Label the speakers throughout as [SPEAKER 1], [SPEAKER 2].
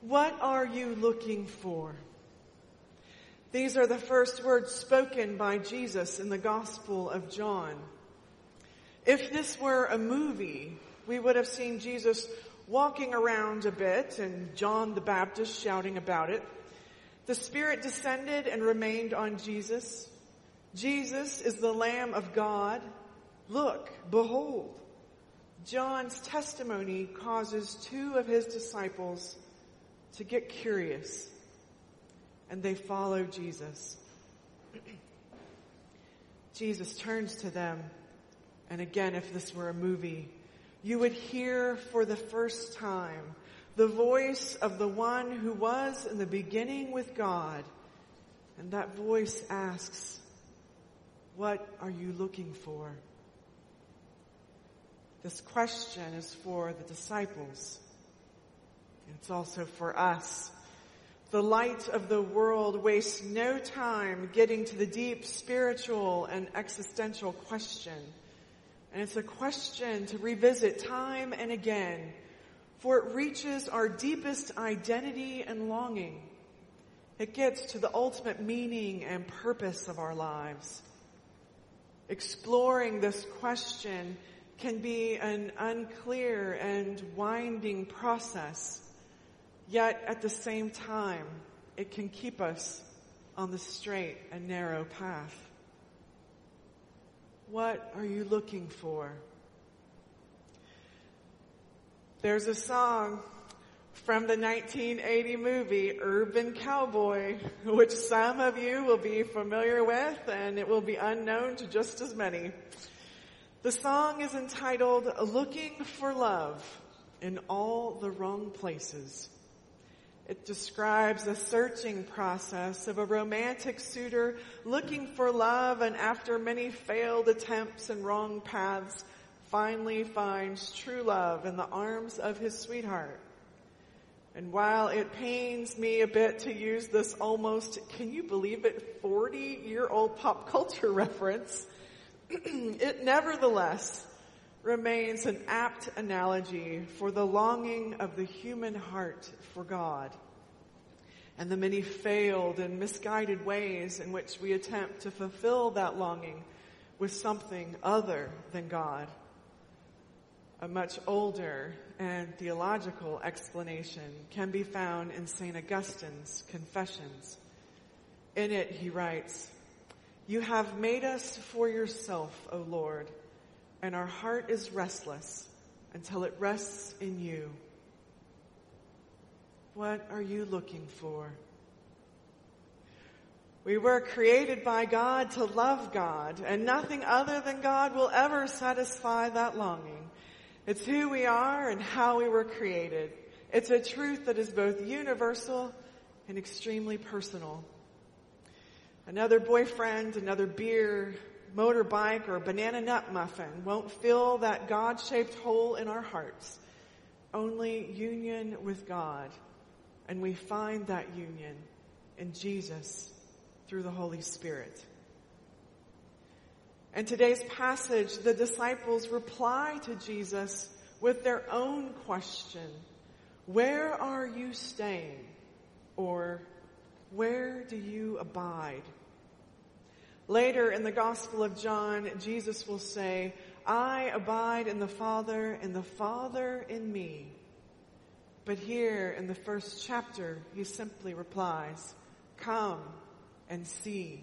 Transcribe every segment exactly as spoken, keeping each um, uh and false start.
[SPEAKER 1] What are you looking for? These are the first words spoken by Jesus in the Gospel of John. If this were a movie, we would have seen Jesus walking around a bit and John the Baptist shouting about it. The Spirit descended and remained on Jesus. Jesus is the Lamb of God. Look, behold. John's testimony causes two of his disciples to get curious, and they follow Jesus. Jesus turns to them, and again, if this were a movie, you would hear for the first time the voice of the one who was in the beginning with God. And that voice asks, what are you looking for? This question is for the disciples. It's also for us. The light of the world wastes no time getting to the deep spiritual and existential question. And it's a question to revisit time and again, for it reaches our deepest identity and longing. It gets to the ultimate meaning and purpose of our lives. Exploring this question can be an unclear and winding process, yet at the same time, it can keep us on the straight and narrow path. What are you looking for? There's a song from the nineteen eighty movie Urban Cowboy, which some of you will be familiar with, and it will be unknown to just as many. The song is entitled Looking for Love in All the Wrong Places. It describes the searching process of a romantic suitor looking for love, and after many failed attempts and wrong paths, finally finds true love in the arms of his sweetheart. And while it pains me a bit to use this almost, can you believe it, forty-year-old pop culture reference, it nevertheless remains an apt analogy for the longing of the human heart for God and the many failed and misguided ways in which we attempt to fulfill that longing with something other than God. A much older and theological explanation can be found in Saint Augustine's Confessions. In it he writes, "You have made us for yourself, O Lord, and our heart is restless until it rests in you." What are you looking for? We were created by God to love God, and nothing other than God will ever satisfy that longing. It's who we are and how we were created. It's a truth that is both universal and extremely personal. Another boyfriend, another beer, motorbike, or banana nut muffin won't fill that God-shaped hole in our hearts. Only union with God. And we find that union in Jesus through the Holy Spirit. In today's passage, the disciples reply to Jesus with their own question. Where are you staying? Or where do you abide? Later in the Gospel of John, Jesus will say, I abide in the Father, and the Father in me. But here in the first chapter, he simply replies, come and see.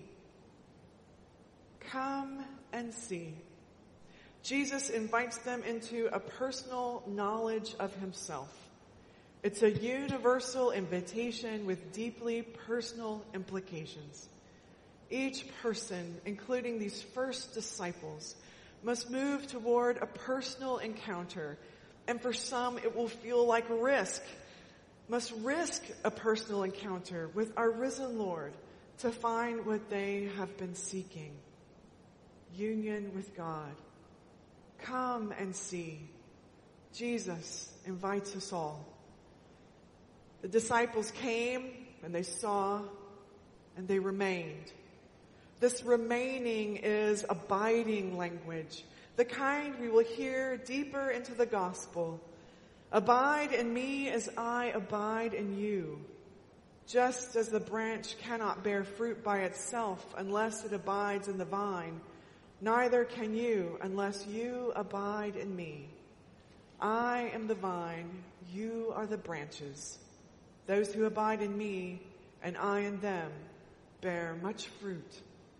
[SPEAKER 1] Come and see. Jesus invites them into a personal knowledge of himself. It's a universal invitation with deeply personal implications. Each person, including these first disciples, must move toward a personal encounter. And for some, it will feel like risk. Must risk a personal encounter with our risen Lord to find what they have been seeking. Union with God. Come and see. Jesus invites us all. The disciples came and they saw and they remained. This remaining is abiding language, the kind we will hear deeper into the gospel. Abide in me as I abide in you. Just as the branch cannot bear fruit by itself unless it abides in the vine, neither can you unless you abide in me. I am the vine, you are the branches. Those who abide in me and I in them bear much fruit.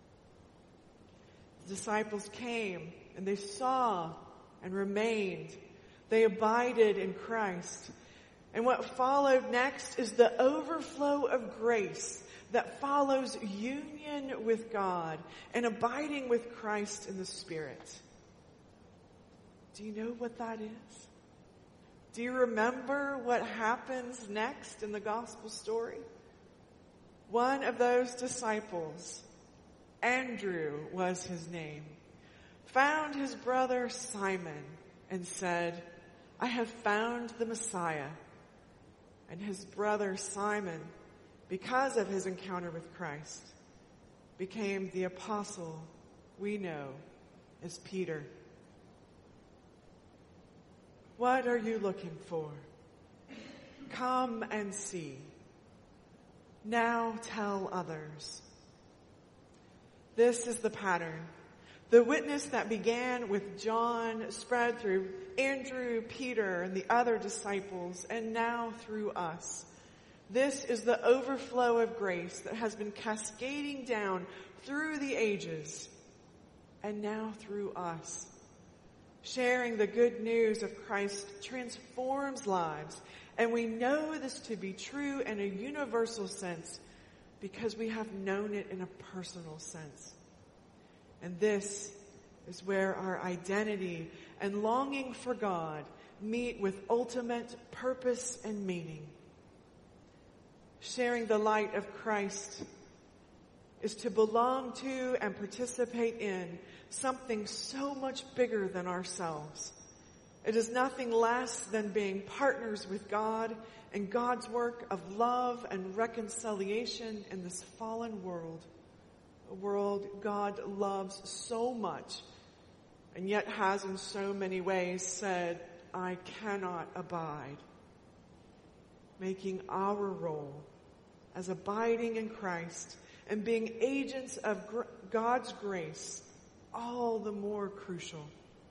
[SPEAKER 1] The disciples came and they saw and remained. They abided in Christ. And what followed next is the overflow of grace that follows union with God and abiding with Christ in the Spirit. Do you know what that is? Do you remember what happens next in the gospel story? One of those disciples, Andrew was his name, found his brother Simon and said, I have found the Messiah. And his brother Simon, because of his encounter with Christ, became the apostle we know as Peter. What are you looking for? Come and see. Now tell others. This is the pattern. The witness that began with John spread through Andrew, Peter, and the other disciples, and now through us. This is the overflow of grace that has been cascading down through the ages, and now through us. Sharing the good news of Christ transforms lives, and we know this to be true in a universal sense because we have known it in a personal sense. And this is where our identity and longing for God meet with ultimate purpose and meaning. Sharing the light of Christ is to belong to and participate in something so much bigger than ourselves. It is nothing less than being partners with God in God's work of love and reconciliation in this fallen world. A world God loves so much and yet has in so many ways said, I cannot abide. Making our role as abiding in Christ and being agents of gr- God's grace all the more crucial.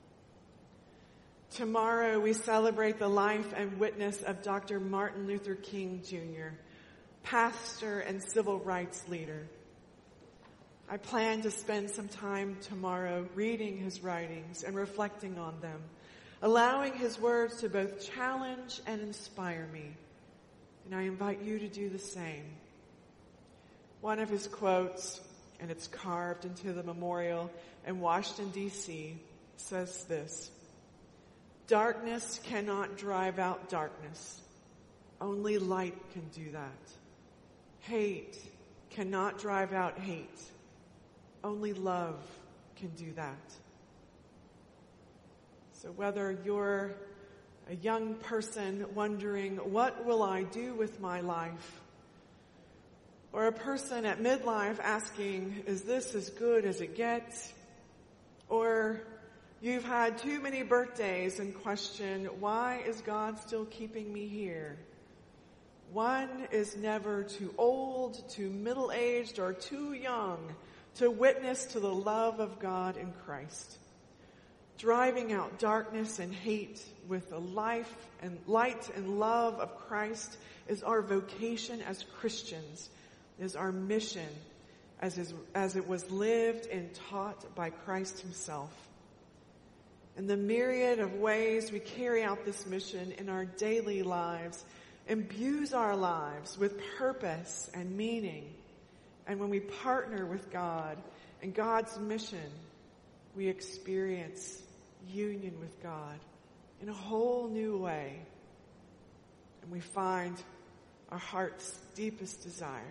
[SPEAKER 1] Tomorrow we celebrate the life and witness of Doctor Martin Luther King Junior, pastor and civil rights leader. I plan to spend some time tomorrow reading his writings and reflecting on them, allowing his words to both challenge and inspire me. And I invite you to do the same. One of his quotes, and it's carved into the memorial in Washington, D C, says this: darkness cannot drive out darkness. Only light can do that. Hate cannot drive out hate. Only love can do that. So whether you're a young person wondering, what will I do with my life? Or a person at midlife asking, is this as good as it gets? Or you've had too many birthdays and question, why is God still keeping me here? One is never too old, too middle-aged, or too young to witness to the love of God in Christ. Driving out darkness and hate with the life and light and love of Christ is our vocation as Christians, is our mission as, is, as it was lived and taught by Christ himself. And the myriad of ways we carry out this mission in our daily lives imbues our lives with purpose and meaning. And when we partner with God and God's mission, we experience union with God in a whole new way. And we find our heart's deepest desire.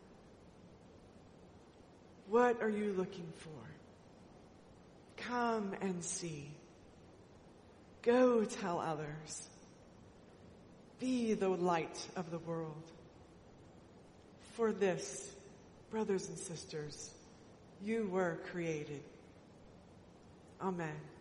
[SPEAKER 1] What are you looking for? Come and see. Go tell others. Be the light of the world. For this, brothers and sisters, you were created. Amen.